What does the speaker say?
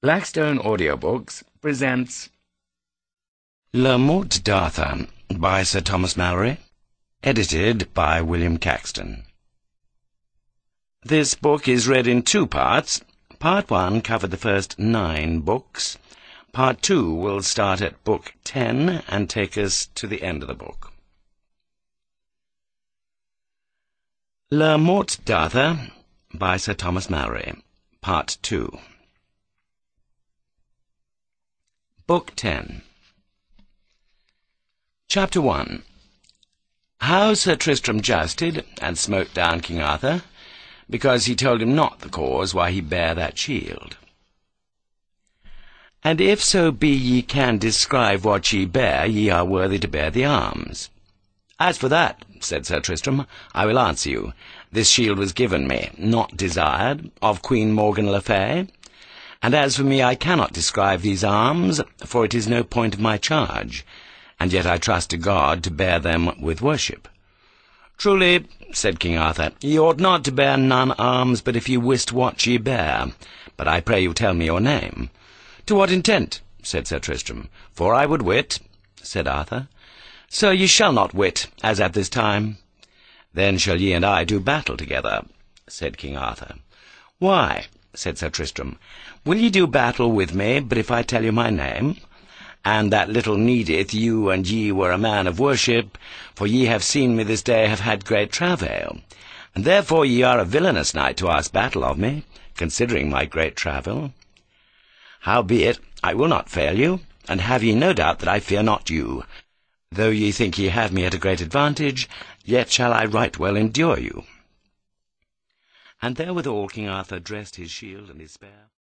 Blackstone Audiobooks presents Le Morte d'Arthur by Sir Thomas Malory, edited by William Caxton. This book is read in two parts. Part 1 covered the first 9 books. Part 2 will start at book 10 and take us to the end of the book. Le Morte d'Arthur by Sir Thomas Malory, Part 2. Book 10. Chapter 1. How Sir Tristram jousted and smote down King Arthur, because he told him not the cause why he bare that shield. And if so be ye can describe what ye bear, ye are worthy to bear the arms. As for that, said Sir Tristram, I will answer you. This shield was given me, not desired, of Queen Morgan le Fay. And as for me, I cannot describe these arms, for it is no point of my charge, and yet I trust to God to bear them with worship. Truly, said King Arthur, ye ought not to bear none arms but if ye wist what ye bear. But I pray you tell me your name. To what intent? Said Sir Tristram. For I would wit, said Arthur. Sir, ye shall not wit, as at this time. Then shall ye and I do battle together, said King Arthur. Why, said Sir Tristram, will ye do battle with me, but if I tell you my name? And that little needeth you and ye were a man of worship, for ye have seen me this day have had great travail. And therefore ye are a villainous knight to ask battle of me, considering my great travail. Howbeit, I will not fail you, and have ye no doubt that I fear not you. Though ye think ye have me at a great advantage, yet shall I right well endure you. And therewithal King Arthur dressed his shield and his spear.